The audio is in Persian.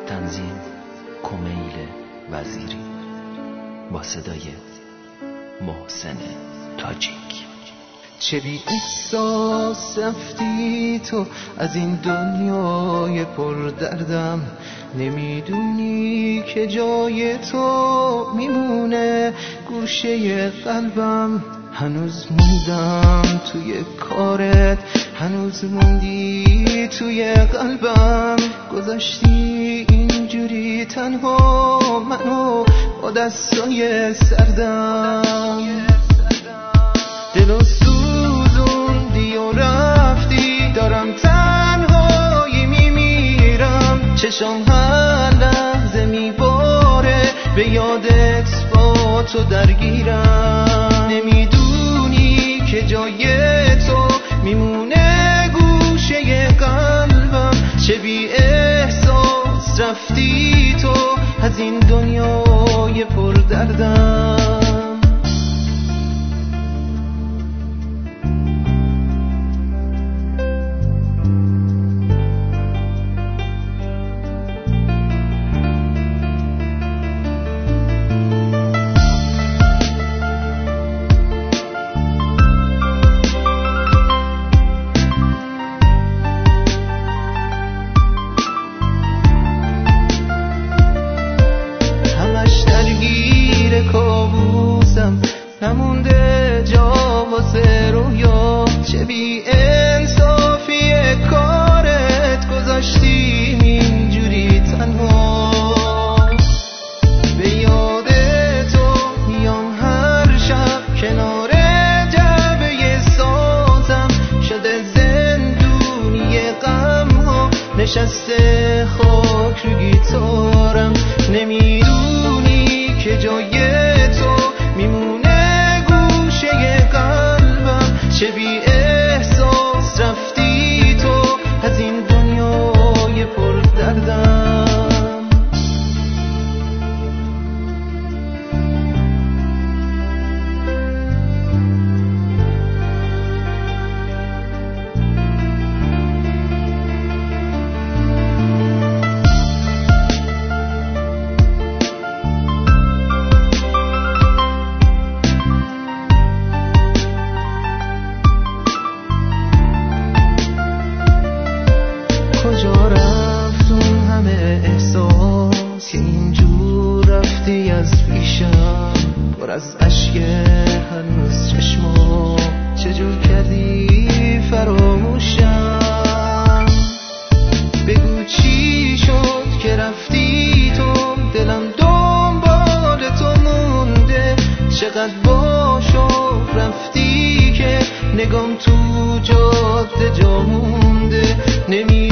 تنظیم کمیل وزیری با صدای محسن تاجیک. چه بی احساس رفتی تو از این دنیای پر دردم، نمیدونی که جای تو میمونه گوشه قلبم. هنوز موندم توی کارت، هنوز موندی توی قلبم. گذاشتی اینجوری تنها منو با دستای سردم. دلو سوزوندی و رفتی، دارم تنهایی میمیرم. چشم هر لحظه میباره به یادت با تو درگیرم. نمیدونی که جای تو میمونه گوشه قلبم. چه بی احساس رفتی تو از این دنیای پر دردم. نمونده جا واسه رویا. چه بی انصافی کارت، گذاشتیم اینجوری تنها. به یاد تو میام هر شب کنار جعبه سازم. شده زندونی غم ها، نشسته خاک رو گیتارم. نمیدونی که جای تو میمونه قلبم. چه بی احساس رفتی تو از این دنیای پر دردم. کجا رفت اون همه احساس که اینجور رفتی از پیشم؟ پر از اشک هنوز چشما، چجور کردی فراموشم؟ بگو چی شد که رفتی تو، دلم دنبال تو مونده. چقدر باشو رفتی که نگام تو جاده جا مونده.